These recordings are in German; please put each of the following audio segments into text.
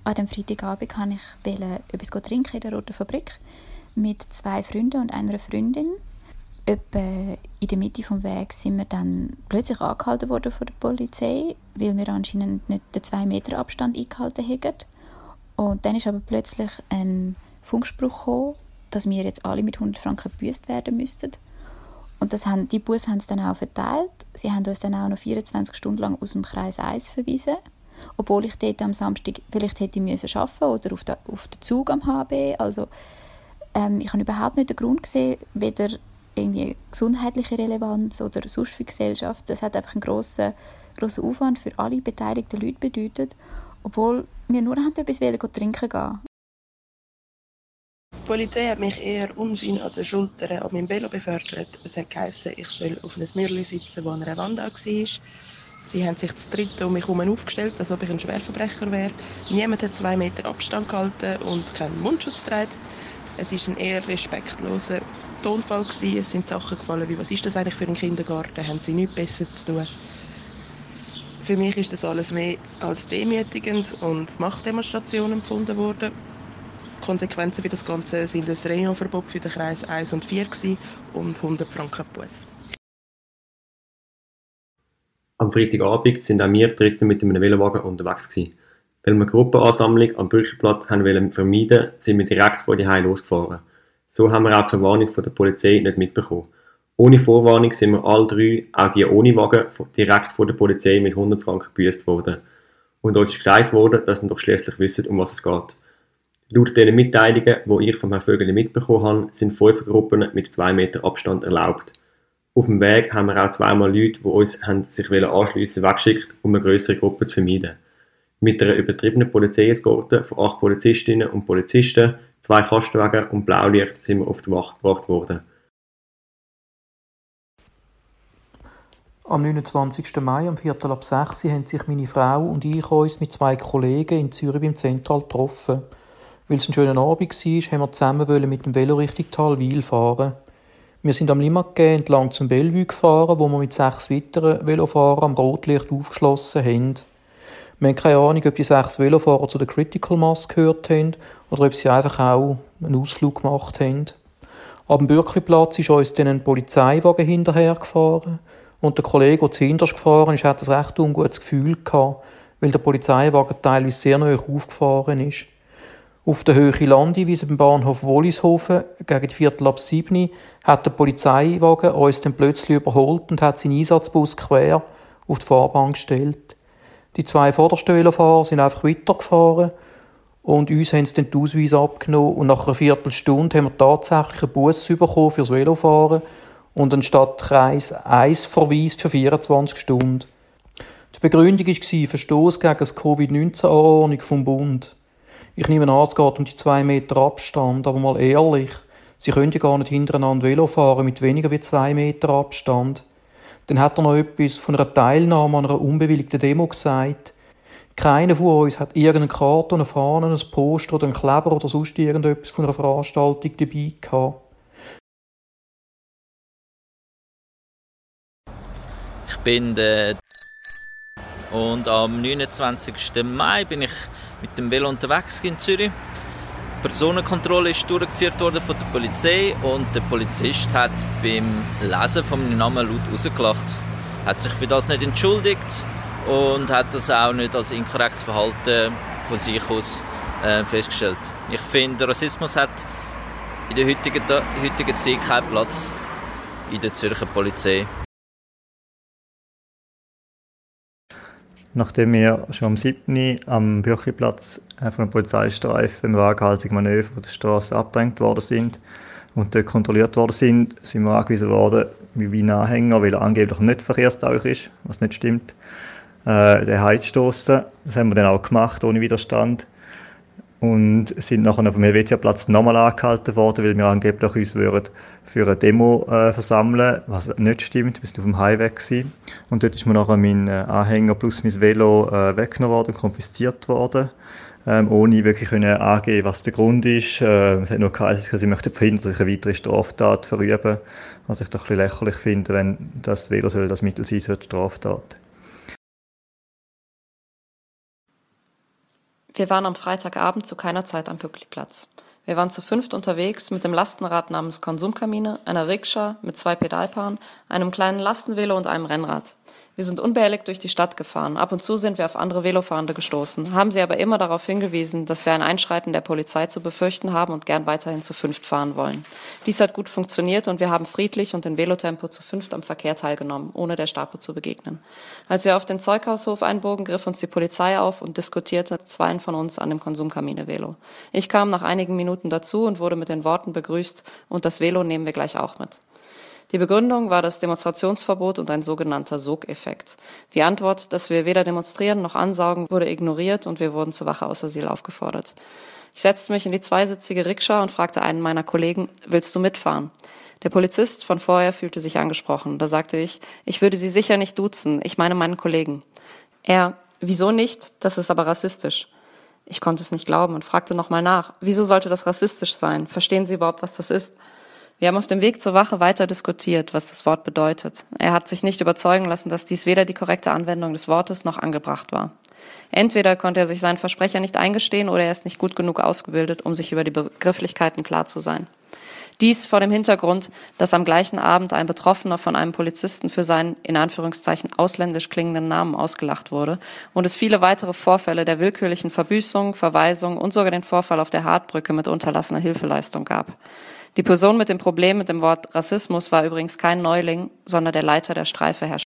An dem Freitagabend wollte ich etwas trinken in der Roten Fabrik mit 2 Freunden und einer Freundin. Etwa in der Mitte des Weges sind wir dann plötzlich angehalten worden von der Polizei, weil wir anscheinend nicht den 2 Meter Abstand eingehalten haben. Und dann ist aber plötzlich ein Funkspruch gekommen, dass wir jetzt alle mit 100 Franken gebüßt werden müssten. Und die Busse haben es dann auch verteilt. Sie haben uns dann auch noch 24 Stunden lang aus dem Kreis 1 verwiesen. Obwohl ich dort am Samstag vielleicht hätte arbeiten müssen oder auf den Zug am HB. Also ich habe überhaupt nicht den Grund gesehen, weder irgendwie gesundheitliche Relevanz oder sonst für die Gesellschaft. Das hat einfach einen grossen Aufwand für alle beteiligten Leute bedeutet, obwohl wir nur etwas trinken gehen. Die Polizei hat mich eher unschön an den Schultern an meinem Velo befördert. Es hat geheißen, ich soll auf einem Mürli sitzen, wo an einer Wand war. Sie haben sich zu dritt um mich herum aufgestellt, als ob ich ein Schwerverbrecher wäre. Niemand hat 2 Meter Abstand gehalten und keinen Mundschutz getragen. Es war ein eher respektloser Tonfall. Es sind Sachen gefallen wie, was ist das eigentlich für ein Kindergarten? Haben sie nichts Besseres zu tun? Für mich ist das alles mehr als demütigend und Machtdemonstration empfunden worden. Die Konsequenzen für das Ganze sind ein Reinverbot für den Kreis 1 und 4 und 100 Franken Busse. Am Freitagabend sind auch wir zu dritt mit einem Velowagen unterwegs gewesen. Weil wir eine Gruppenansammlung am Brückenplatz vermeiden wollten, sind wir direkt vor die Heim losgefahren. So haben wir auch die Verwarnung von der Polizei nicht mitbekommen. Ohne Vorwarnung sind wir alle 3, auch die ohne Wagen, direkt vor der Polizei mit 100 Franken gebüßt worden. Und uns ist gesagt worden, dass wir doch schliesslich wissen, um was es geht. Laut den Mitteilungen, die ich vom Herrn Vögeli mitbekommen habe, sind 5 Gruppen mit 2 Meter Abstand erlaubt. Auf dem Weg haben wir auch 2-mal Leute, die uns sich anschliessen weggeschickt, um eine grössere Gruppe zu vermeiden. Mit einer übertriebenen Polizeieskorte von 8 Polizistinnen und Polizisten, 2 Kastenwagen und Blaulicht sind wir auf die Wacht gebracht worden. Am 29. Mai, um 5:45 Uhr, haben sich meine Frau und ich uns mit 2 Kollegen in Zürich beim Zentral getroffen. Weil es ein schöner Abend war, haben wir zusammen mit dem Velo Richtung Talwil fahren. Wir sind am Limmatquai entlang zum Bellevue gefahren, wo wir mit 6 weiteren Velofahrern am Rotlicht aufgeschlossen haben. Wir haben keine Ahnung, ob die 6 Velofahrer zu der Critical Mass gehört haben oder ob sie einfach auch einen Ausflug gemacht haben. Ab dem Bürkliplatz ist uns dann ein Polizeiwagen hinterhergefahren und der Kollege, der zuhinterst gefahren ist, hat ein recht ungutes Gefühl gehabt, weil der Polizeiwagen teilweise sehr nahe aufgefahren ist. Auf der Höhe Landiwiese beim Bahnhof Wollishofen gegen 6:45 hat der Polizeiwagen uns dann plötzlich überholt und hat seinen Einsatzbus quer auf die Fahrbahn gestellt. Die 2 vordersten Velofahrer sind einfach weitergefahren und uns haben sie dann die Ausweise abgenommen und nach einer Viertelstunde haben wir tatsächlich einen Bus bekommen fürs Velofahren und einen Stadtkreis 1 Verweis für 24 Stunden. Die Begründung war Verstoß gegen die Covid-19-Anordnung vom Bund. Ich nehme an, es geht um die 2 Meter Abstand, aber mal ehrlich, Sie können ja gar nicht hintereinander Velo fahren mit weniger als 2 Meter Abstand. Dann hat er noch etwas von einer Teilnahme an einer unbewilligten Demo gesagt. Keiner von uns hat irgendeine Karte, eine Fahne, ein Poster oder einen Kleber oder sonst irgendetwas von einer Veranstaltung dabei gehabt. Ich bin und am 29. Mai bin ich mit dem Velo unterwegs in Zürich. Die Personenkontrolle ist durchgeführt worden von der Polizei und der Polizist hat beim Lesen von meinem Namen laut rausgelacht. Hat sich für das nicht entschuldigt und hat das auch nicht als inkorrektes Verhalten von sich aus festgestellt. Ich finde, Rassismus hat in der heutigen Zeit keinen Platz in der Zürcher Polizei. Nachdem wir schon am 7. am Bürkliplatz von einem Polizeistreifen im waghalsigen Manöver von der Straße abgedrängt worden sind und dort kontrolliert worden sind wir angewiesen worden, wie ein Anhänger, weil er angeblich nicht verkehrstauglich ist, was nicht stimmt, den heimzustossen. Das haben wir dann auch gemacht, ohne Widerstand. Und sind nachher vom Helvetia-Platz nochmal angehalten worden, weil wir angeblich uns für eine Demo versammeln, was nicht stimmt. Wir sind auf dem Highway gewesen. Und dort ist mir nachher mein Anhänger plus mein Velo weggenommen worden, konfisziert worden, ohne wirklich angeben, was der Grund ist. Es hat nur geheißen, sie möchten verhindern, dass ich eine weitere Straftat verübe, was ich doch ein bisschen lächerlich finde, wenn das Velo soll das Mittel sein soll, Straftat. Wir waren am Freitagabend zu keiner Zeit am Bürkliplatz. Wir waren zu 5 unterwegs mit dem Lastenrad namens Konsumkamine, einer Rikscha mit 2 Pedalpaaren, einem kleinen Lastenvelo und einem Rennrad. Wir sind unbehelligt durch die Stadt gefahren. Ab und zu sind wir auf andere Velofahrende gestoßen, haben sie aber immer darauf hingewiesen, dass wir ein Einschreiten der Polizei zu befürchten haben und gern weiterhin zu 5 fahren wollen. Dies hat gut funktioniert und wir haben friedlich und in Velotempo zu 5 am Verkehr teilgenommen, ohne der Stapo zu begegnen. Als wir auf den Zeughaushof einbogen, griff uns die Polizei auf und diskutierte 2 von uns an dem Konsumkamine-Velo. Ich kam nach einigen Minuten dazu und wurde mit den Worten begrüßt, und das Velo nehmen wir gleich auch mit. Die Begründung war das Demonstrationsverbot und ein sogenannter Sogeffekt. Die Antwort, dass wir weder demonstrieren noch ansaugen, wurde ignoriert und wir wurden zur Wache aus Asyl aufgefordert. Ich setzte mich in die zweisitzige Rikscha und fragte einen meiner Kollegen, willst du mitfahren? Der Polizist von vorher fühlte sich angesprochen. Da sagte ich würde Sie sicher nicht duzen, ich meine meinen Kollegen. Er, wieso nicht? Das ist aber rassistisch. Ich konnte es nicht glauben und fragte nochmal nach. Wieso sollte das rassistisch sein? Verstehen Sie überhaupt, was das ist? Wir haben auf dem Weg zur Wache weiter diskutiert, was das Wort bedeutet. Er hat sich nicht überzeugen lassen, dass dies weder die korrekte Anwendung des Wortes noch angebracht war. Entweder konnte er sich seinen Versprecher nicht eingestehen oder er ist nicht gut genug ausgebildet, um sich über die Begrifflichkeiten klar zu sein. Dies vor dem Hintergrund, dass am gleichen Abend ein Betroffener von einem Polizisten für seinen, in Anführungszeichen, ausländisch klingenden Namen ausgelacht wurde und es viele weitere Vorfälle der willkürlichen Verbüßung, Verweisung und sogar den Vorfall auf der Hartbrücke mit unterlassener Hilfeleistung gab. Die Person mit dem Problem mit dem Wort Rassismus war übrigens kein Neuling, sondern der Leiter der Streife, Herr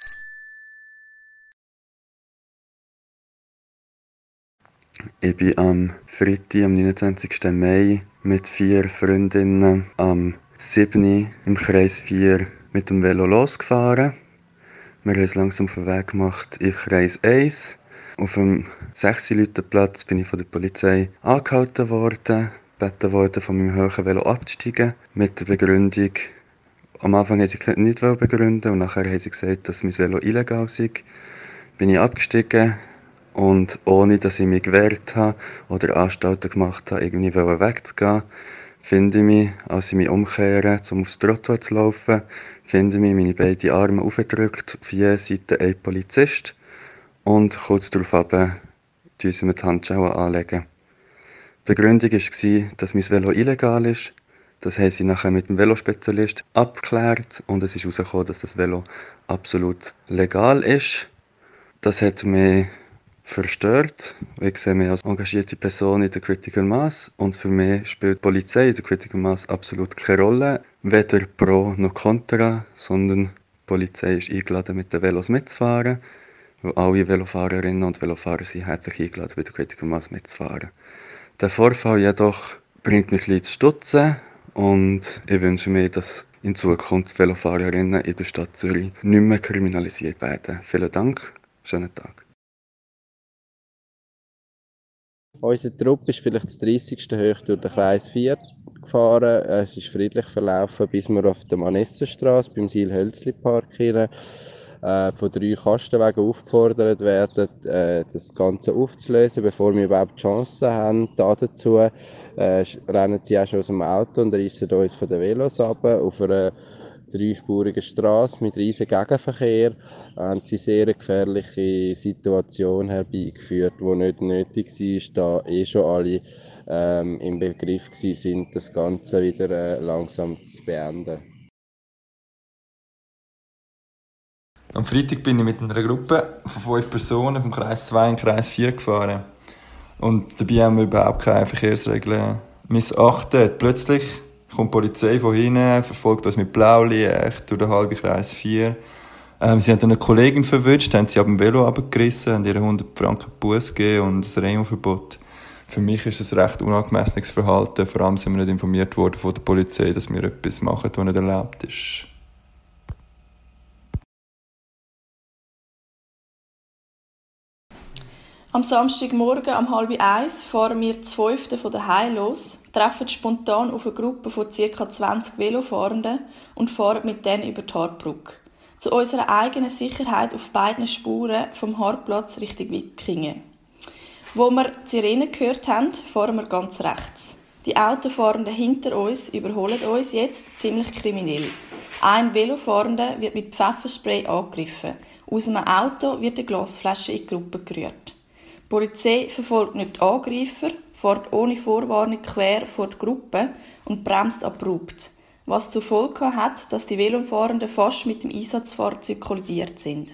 Ich bin am Freitag, am 29. Mai, mit 4 Freundinnen am 7. im Kreis 4 mit dem Velo losgefahren. Wir haben uns langsam auf den Weg gemacht in Kreis 1. Auf dem 6-Leute-Platz bin ich von der Polizei angehalten worden, gebeten worden, von meinem hohen Velo abzusteigen, mit der Begründung, am Anfang haben sie nicht begründen und nachher haben sie gesagt, dass mein Velo illegal sei. Bin ich abgestiegen und ohne, dass ich mich gewehrt habe oder Anstalten gemacht habe, irgendwie wegzugehen, finde ich mich, als ich mich umkehre, um aufs Trottoir zu laufen, finde ich mich, meine beiden Arme aufgedrückt, auf jeder Seite ein Polizist und kurz darauf runter, die sie mit Handschuhen anlegen. Die Begründung war, dass mein Velo illegal ist. Das haben sie nachher mit dem Velospezialist abgeklärt und es ist herausgekommen, dass das Velo absolut legal ist. Das hat mich verstört. Ich sehe mich als engagierte Person in der Critical Mass und für mich spielt die Polizei in der Critical Mass absolut keine Rolle. Weder pro noch contra, sondern die Polizei ist eingeladen, mit den Velos mitzufahren. Weil alle Velofahrerinnen und Velofahrer sind herzlich eingeladen, bei der Critical Mass mitzufahren. Der Vorfall jedoch bringt mich ein bisschen zu stutzen und ich wünsche mir, dass in Zukunft Velofahrerinnen in der Stadt Zürich nicht mehr kriminalisiert werden. Vielen Dank, schönen Tag. Unser Trupp ist vielleicht das 30. hoch durch den Kreis 4 gefahren. Es ist friedlich verlaufen, bis wir auf der Manessenstraße beim Sil-Hölzli-Park hin von 3 Kastenwagen aufgefordert werden, das Ganze aufzulösen, bevor wir überhaupt Chancen haben. Dazu rennen sie auch schon aus dem Auto und reissen uns von den Velos ab. Auf einer 3-spurigen Straße mit riesigen Gegenverkehr haben sie sehr eine gefährliche Situation herbeigeführt, die nicht nötig war, da schon alle im Begriff waren, das Ganze wieder langsam zu beenden. Am Freitag bin ich mit einer Gruppe von 5 Personen vom Kreis 2 in den Kreis 4 gefahren. Und dabei haben wir überhaupt keine Verkehrsregeln missachtet. Plötzlich kommt die Polizei von hinten, verfolgt uns mit Blaulicht durch den halben Kreis 4. Sie haben eine Kollegin verwünscht, haben sie ab dem Velo runtergerissen, haben ihr 100 Franken Buß gegeben und ein Remo-Verbot. Für mich ist es ein recht unangemessenes Verhalten. Vor allem sind wir nicht informiert worden von der Polizei, dass wir etwas machen, was nicht erlaubt ist. Am Samstagmorgen um 12:30 fahren wir zu 5. von daheim los, treffen spontan auf eine Gruppe von ca. 20 Velofahrenden und fahren mit denen über die Hartbrücke. Zu unserer eigenen Sicherheit auf beiden Spuren vom Hartplatz Richtung Wickingen. Wo wir die Sirene gehört haben, fahren wir ganz rechts. Die Autofahrenden hinter uns überholen uns jetzt ziemlich kriminell. Ein Velofahrender wird mit Pfefferspray angegriffen. Aus einem Auto wird eine Glasflasche in die Gruppe gerührt. Die Polizei verfolgt nicht die Angreifer, fährt ohne Vorwarnung quer vor die Gruppe und bremst abrupt, was zur Folge hat, dass die Velofahrenden fast mit dem Einsatzfahrzeug kollidiert sind.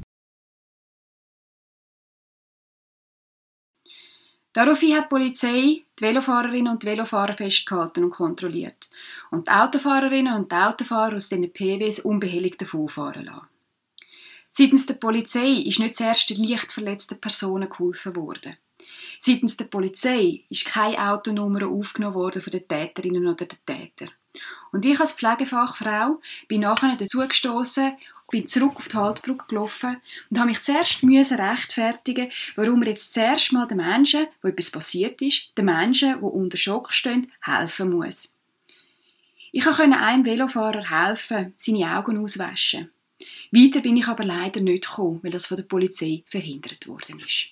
Daraufhin hat die Polizei die Velofahrerinnen und Velofahrer festgehalten und kontrolliert und die Autofahrerinnen und die Autofahrer aus diesen PWs unbehelligt davonfahren lassen. Seitens der Polizei ist nicht zuerst den leicht verletzten Personen geholfen worden. Seitens der Polizei ist keine Autonummer aufgenommen worden von den Täterinnen oder den Tätern. Und ich als Pflegefachfrau bin nachher dazu gestossen, bin zurück auf die Haltbrücke gelaufen und habe mich zuerst rechtfertigen, warum er jetzt zuerst mal den Menschen, wo etwas passiert ist, den Menschen, die unter Schock stehen, helfen muss. Ich konnte einem Velofahrer helfen, seine Augen auswaschen. Weiter bin ich aber leider nicht gekommen, weil das von der Polizei verhindert worden ist.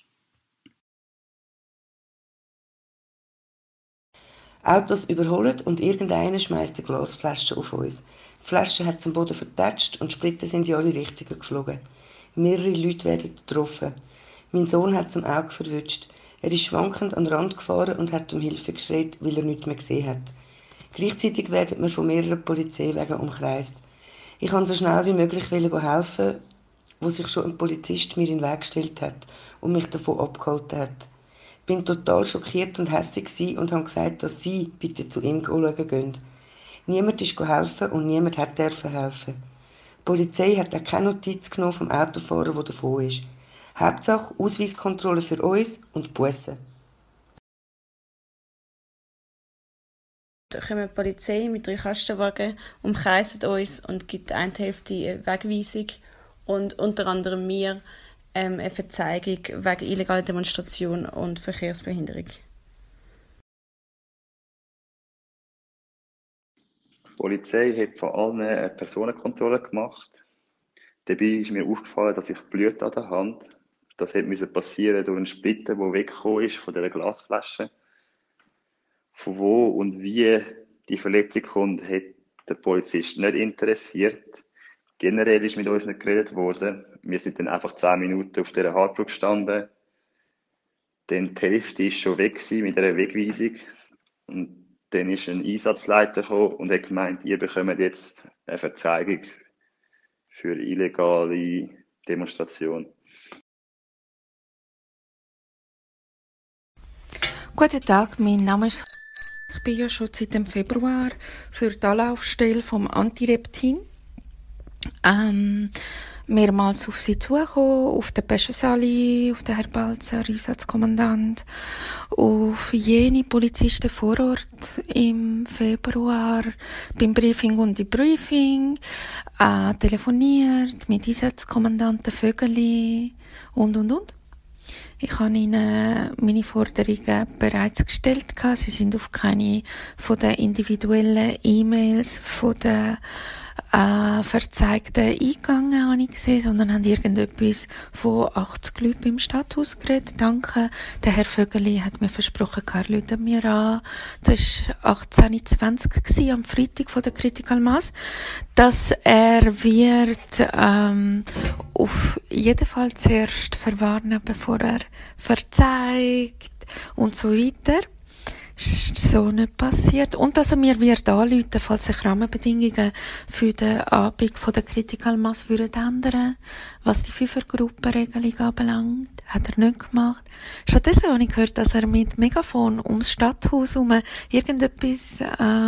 Autos überholen und irgendeiner schmeißt eine Glasflasche auf uns. Die Flasche hat zum Boden vertätscht und Splitter sind in alle Richtungen geflogen. Mehrere Leute werden getroffen. Mein Sohn hat zum Auge verwutscht. Er ist schwankend an den Rand gefahren und hat um Hilfe geschreit, weil er nichts mehr gesehen hat. Gleichzeitig werden wir von mehreren Polizeiwagen umkreist. Ich wollte so schnell wie möglich helfen, wo sich schon ein Polizist mir in den Weg gestellt hat und mich davon abgehalten hat. Ich war total schockiert und hässig und habe gesagt, dass sie bitte zu ihm schauen gehen. Niemand ist helfen und niemand hat helfen. Die Polizei hat auch keine Notiz genommen vom Autofahrer, der davon ist. Hauptsache Ausweiskontrolle für uns und Bussen. Da kommt die Polizei mit 3 Kastenwagen, umkreist uns und gibt eine Hälfte eine Wegweisung und unter anderem mir eine Verzeigung wegen illegaler Demonstration und Verkehrsbehinderung. Die Polizei hat von allen eine Personenkontrolle gemacht. Dabei ist mir aufgefallen, dass ich Blut an der Hand. Das musste passieren durch einen Splitter, der weggekommen ist von dieser Glasflasche. Von wo und wie die Verletzung kommt, hat der Polizist nicht interessiert. Generell ist mit uns nicht geredet worden. Wir sind dann einfach 10 Minuten auf dieser Haltbrücke gestanden. Dann die Hälfte war schon weg mit dieser Wegweisung. Und dann ist ein Einsatzleiter gekommen und hat gemeint, ihr bekommt jetzt eine Verzeigung für illegale Demonstration. Guten Tag, mein Name ist. Ich bin ja schon seit dem Februar für die Anlaufstelle vom Anti-Rep-Team. Mehrmals auf sie zugekommen, auf den Peschensali, auf den Herr Balzer, Einsatzkommandant, auf jene Polizisten vor Ort im Februar, beim Briefing und Debriefing, telefoniert mit Einsatzkommandanten Vögeli und. Ich habe ihnen meine Forderungen bereits gestellt. Sie sind auf keine von den individuellen E-Mails von den Verzeigten eingegangen, habe ich gesehen, sondern haben irgendetwas von 80 Leuten beim Stadthaus geredet. Danke. Der Herr Vögeli hat mir versprochen, er ruft mir an. Das war 18.20 Uhr am Freitag von der Critical Mass, dass er wird auf jeden Fall zuerst verwarnen, bevor er verzeigt und so weiter. Ist so nicht passiert. Und dass er mir wird anrufen, falls sich Rahmenbedingungen für den Abend von der Critical Mass würden ändern, was die 5er-Gruppenregelung anbelangt. Hat er nicht gemacht. Stattdessen habe ich gehört, dass er mit Megafon ums Stadthaus herum irgendetwas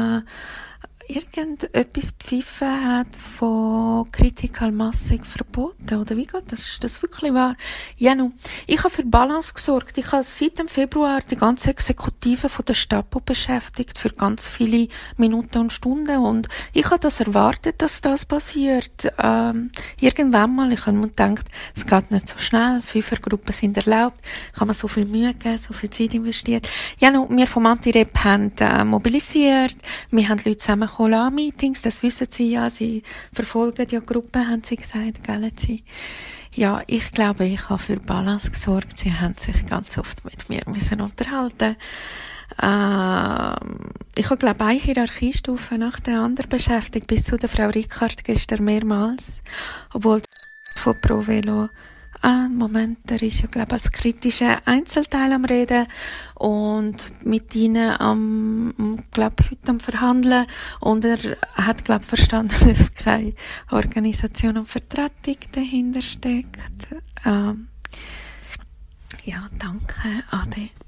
pfiffen hat von Critical Massig verboten. Oder wie geht das? Ist das wirklich wahr? Ja, nun. Ich habe für Balance gesorgt. Ich habe seit dem Februar die ganze Exekutive von der Stapo beschäftigt für ganz viele Minuten und Stunden. Und ich habe das erwartet, dass das passiert. Irgendwann mal. Ich habe mir gedacht, es geht nicht so schnell. 5er-Gruppen sind erlaubt. Ich habe mir so viel Mühe gegeben, so viel Zeit investiert. Ja, nun. Wir vom Anti-Rep haben mobilisiert. Wir haben Leute zusammen Meetings, das wissen Sie ja, Sie verfolgen ja Gruppen, haben Sie gesagt, gell, Sie? Ja, ich glaube, ich habe für Balance gesorgt. Sie haben sich ganz oft mit mir müssen unterhalten. Ich habe, glaube ich, eine Hierarchiestufe nach der anderen beschäftigt, bis zu der Frau Rickard gestern mehrmals, obwohl von ProVelo Moment, er ist ja, glaube ich, als kritischer Einzelteil am Reden und mit ihnen heute am Verhandeln. Und er hat, glaube ich, verstanden, dass keine Organisation und Vertretung dahinter steckt. Ja, danke, Ade.